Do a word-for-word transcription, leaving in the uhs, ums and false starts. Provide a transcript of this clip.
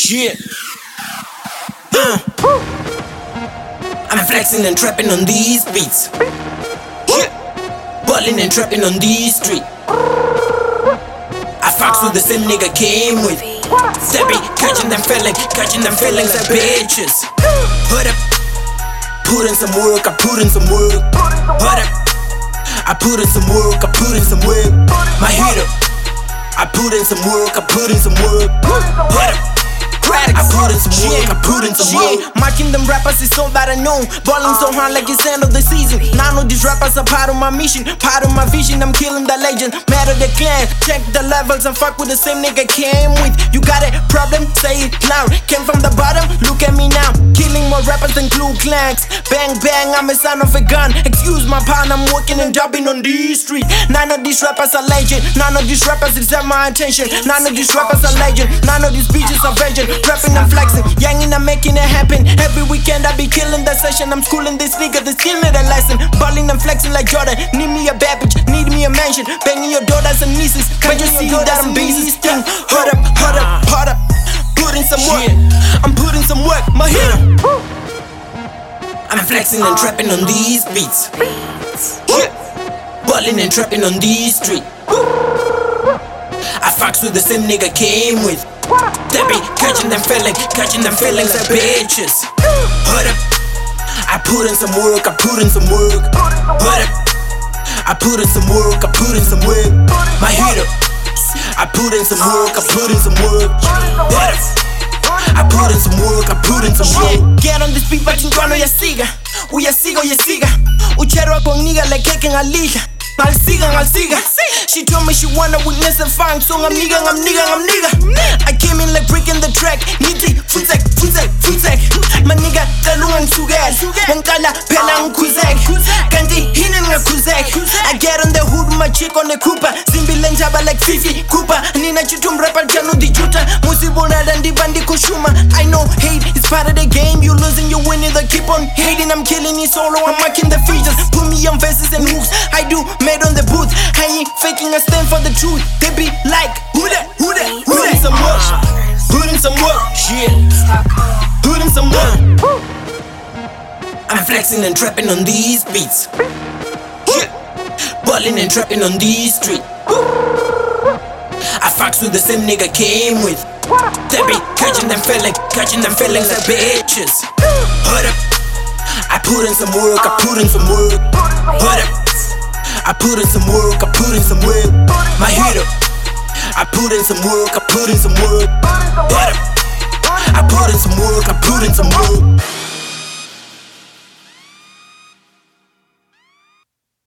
Shit. Uh. I'm flexing and trapping on these beats. Yeah. Ballin' and trapping on these streets. I fucks with the same nigga came with. Steppy, catching them feeling, catching them feelings like bitches. Put up, put in some work, I put in some work. Put up, I put in some work, I put in some work. My hitter, I put in some work, I put in some work. Put up, I put in some work, I put in some work. Marking them rappers is all that I know. Balling so hard like it's end of the season. Now I know these rappers are part of my mission, part of my vision. I'm killing the legend, mad at the clan. Check the levels and fuck with the same nigga came with. You got a problem? Say it loud. Came from the bottom, look at me now. Killing more rappers than Clue Clanks. Bang bang, I'm a son of a gun. Excuse my pun, I'm working and dubbing on these streets. None of these rappers are legend. None of these rappers deserve my attention. None of these rappers are legend. None of these bitches are virgin. Rapping and flexing, youngin' I'm making it happen. Every weekend I be killing the session. I'm schooling this nigga, they still need a lesson. Balling and flexing like Jordan. Need me a bad bitch, need me a mansion. Banging your daughters and nieces. Can't you see that I'm beasting? Hold up, hold up, hold up. Put in some work, I'm putting some work. My hitter. I'm flexing and trapping on these beats. Yeah. Balling and trapping on these streets. I fucks with the same nigga came with. They be catching them feeling, catching them feelings like bitches. Hold up, I put in some work, I put in some work. Hold up, I put in some work, I put in some work. My hitter, I put in some work, I put in some work. Hold up, I put in some work, I put in some work. Get on this beat, bachingano ya siga. Uya siga, uya siga. Uchero con nigga like cake en alija. I'll siga, I'll siga. She told me she wanna witness the funk, so I'm nigga, I'm nigga, I'm nigga. I came in like breaking the track. Niti, futsek, futsek, futsek. My nigga, talungan sugal. Wankala, pelang kuzek. Kanti, hinin nga kuzek. I get on the hood, my chick on the Cooper. Zimbi lenjaba like Fifi, Cooper. Nina chutum rapper, janu di juta. Musi bonada ndi bandi kushuma. I know hate is part of the game. You losing, you winning, they keep on hating. I'm killing it solo, I'm marking the features. Put me on verses and hooks. I do made on the booth. I ain't faking, I stand for the truth. They be like, who that, who that, who that? Put in some work, put in some work, shit. Put in some work. I'm flexing and trapping on these beats. Yeah. Balling and trapping on these streets. I fucks with the same nigga came with. They be catching them feeling, catching them feelings like bitches. Hold up, I put in some work, I put in some work. Hold up, I put in some work, I put in some work. My hitter, I put in some work, I put in some work. Hold up, I put in some work, I put in some work.